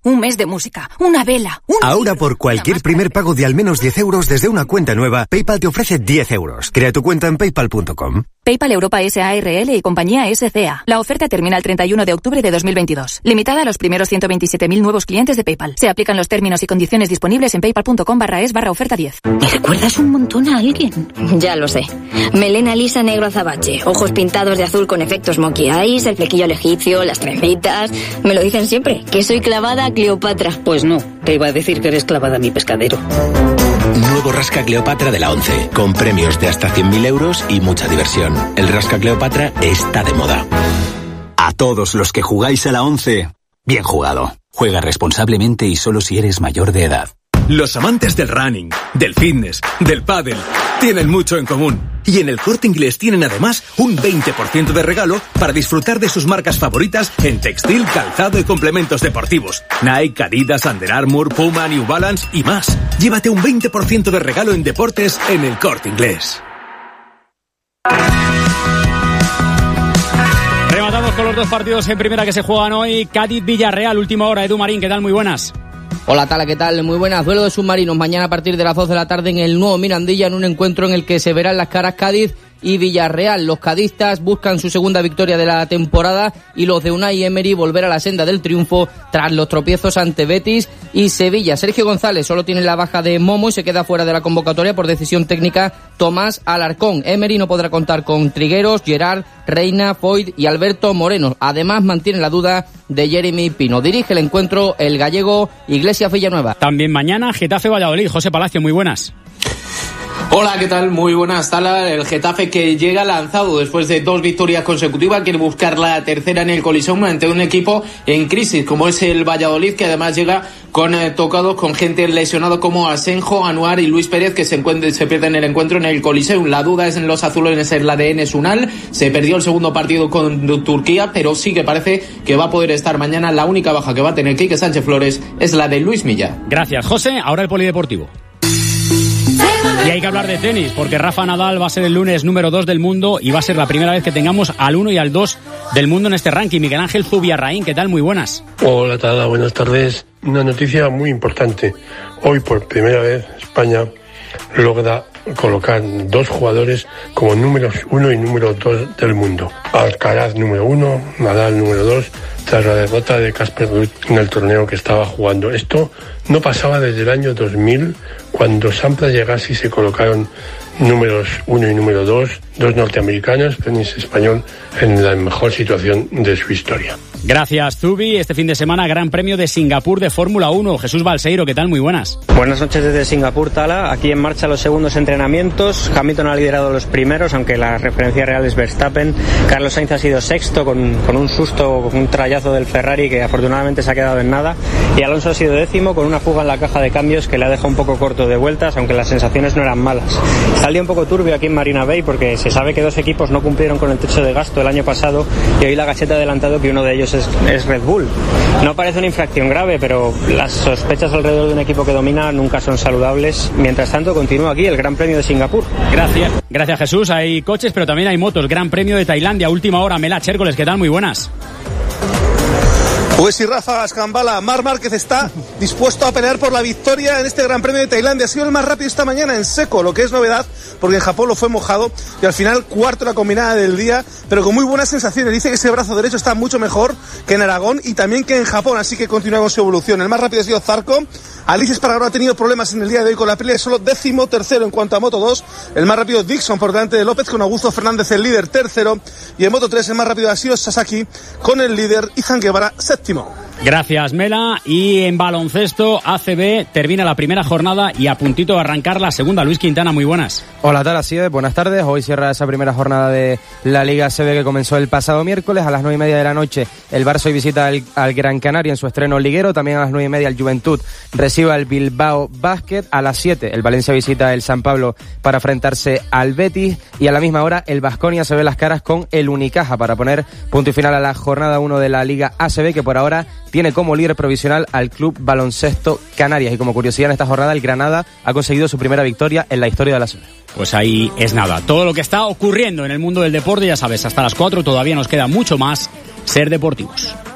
un mes de música, una vela, Ahora por cualquier primer pago de al menos 10 euros desde una cuenta nueva, PayPal te ofrece 10 euros. Crea tu cuenta en paypal.com. PayPal Europa S.A.R.L. y compañía SCA. La oferta termina el 31 de octubre de 2022. Limitada a los primeros 127.000 nuevos clientes de PayPal. Se aplican los términos y condiciones disponibles en paypal.com/es/oferta 10. ¿Me recuerdas un montón a alguien? Ya lo sé. Melena lisa negro azabache, ojos pintados de azul con efectos monkey eyes, el flequillo al egipcio, las trencitas. Me lo dicen siempre, que soy clavada a Cleopatra. Pues no, te iba a decir que eres clavada a mi pescadero. Nuevo Rasca Cleopatra de la 11, con premios de hasta 100.000 euros y mucha diversión. El Rasca Cleopatra está de moda. A todos los que jugáis a la 11, bien jugado. Juega responsablemente y solo si eres mayor de edad. Los amantes del running, del fitness, del pádel, tienen mucho en común. Y en el Corte Inglés tienen además un 20% de regalo para disfrutar de sus marcas favoritas en textil, calzado y complementos deportivos. Nike, Adidas, Under Armour, Puma, New Balance y más. Llévate un 20% de regalo en deportes en el Corte Inglés. Rematamos con los dos partidos en primera que se juegan hoy. Cádiz-Villarreal, última hora. Edu Marín, ¿qué tal? Muy buenas. Hola Tala, ¿qué tal? Muy buenas. Duelo de submarinos mañana a partir de las 2 de la tarde en el nuevo Mirandilla, en un encuentro en el que se verán las caras Cádiz y Villarreal. Los cadistas buscan su segunda victoria de la temporada y los de Unai Emery volver a la senda del triunfo tras los tropiezos ante Betis y Sevilla. Sergio González solo tiene la baja de Momo y se queda fuera de la convocatoria por decisión técnica Tomás Alarcón. Emery no podrá contar con Trigueros, Gerard, Reina, Foyt y Alberto Moreno. Además mantiene la duda de Jeremy Pino. Dirige el encuentro el gallego Iglesias Villanueva. También mañana Getafe-Valladolid. José Palacio, muy buenas. Hola, ¿qué tal? Muy buenas, Tala. El Getafe que llega lanzado después de 2 victorias consecutivas, quiere buscar la tercera en el Coliseum ante un equipo en crisis como es el Valladolid, que además llega con tocados, con gente lesionada como Asenjo, Anuar y Luis Pérez, que se pierden el encuentro en el Coliseum. La duda es en los azulones, es la de Enes Unal. Se perdió el segundo partido con Turquía, pero sí que parece que va a poder estar mañana. La única baja que va a tener Quique Sánchez Flores es la de Luis Milla. Gracias, José. Ahora el polideportivo. Y hay que hablar de tenis, porque Rafa Nadal va a ser el lunes número 2 del mundo y va a ser la primera vez que tengamos al 1 y al 2 del mundo en este ranking. Miguel Ángel Zubiarraín, ¿qué tal? Muy buenas. Hola, Tala, buenas tardes. Una noticia muy importante. Hoy, por primera vez, España logra colocar 2 jugadores como números 1 y número 2 del mundo. Alcaraz número 1, Nadal número 2, tras la derrota de Casper Ruud en el torneo que estaba jugando. Esto no pasaba desde el año 2000, cuando Sampras y Agassi se colocaron números 1 y número 2, 2 norteamericanos, tenis español en la mejor situación de su historia. Gracias, Zubi. Este fin de semana, Gran Premio de Singapur de Fórmula 1. Jesús Balseiro, ¿qué tal? Muy buenas. Buenas noches desde Singapur, Tala. Aquí en marcha los segundos entrenamientos. Hamilton ha liderado los primeros, aunque la referencia real es Verstappen. Carlos Sainz ha sido sexto con un susto, un trayazo del Ferrari que afortunadamente se ha quedado en nada. Y Alonso ha sido décimo con una fuga en la caja de cambios que le ha dejado un poco corto de vueltas, aunque las sensaciones no eran malas. Salió un poco turbio aquí en Marina Bay porque se sabe que 2 equipos no cumplieron con el techo de gasto el año pasado y hoy la Gaceta ha adelantado que uno de ellos es Red Bull. No parece una infracción grave, pero las sospechas alrededor de un equipo que domina nunca son saludables. Mientras tanto, continúa aquí el Gran Premio de Singapur. Gracias, Jesús. Hay coches, pero también hay motos. Gran Premio de Tailandia, última hora. Mela Chércoles, ¿qué tal? Muy buenas. Pues sí, Rafa Escambala, Marc Márquez está dispuesto a pelear por la victoria en este Gran Premio de Tailandia. Ha sido el más rápido esta mañana en seco, lo que es novedad, porque en Japón lo fue mojado y al final cuarto la combinada del día, pero con muy buenas sensaciones. Dice que ese brazo derecho está mucho mejor que en Aragón y también que en Japón, así que continúa con su evolución. El más rápido ha sido Zarco. Alice Espargaró ha tenido problemas en el día de hoy con la pelea, solo 13º en cuanto a Moto 2. El más rápido Dixon por delante de López, con Augusto Fernández el líder tercero. Y en Moto 3 el más rápido ha sido Sasaki con el líder Izan Guevara séptimo. Gracias, Mela. Y en baloncesto, ACB termina la primera jornada y a puntito de arrancar la segunda. Luis Quintana, muy buenas. Hola, tal, así es, buenas tardes. Hoy cierra esa primera jornada de la Liga ACB que comenzó el pasado miércoles. A las 9:30 de la noche el Barça hoy visita al Gran Canaria en su estreno liguero. También a las 9:30 el Juventud recibe al Bilbao Basket. A las 7 el Valencia visita el San Pablo para enfrentarse al Betis. Y a la misma hora el Baskonia se ve las caras con el Unicaja para poner punto y final a la jornada 1 de la Liga ACB, que por ahora tiene como líder provisional al Club Baloncesto Canarias. Y como curiosidad, en esta jornada el Granada ha conseguido su primera victoria en la historia de la ciudad. Pues ahí es nada. Todo lo que está ocurriendo en el mundo del deporte, ya sabes, hasta las 4 todavía nos queda mucho más. Ser deportivos.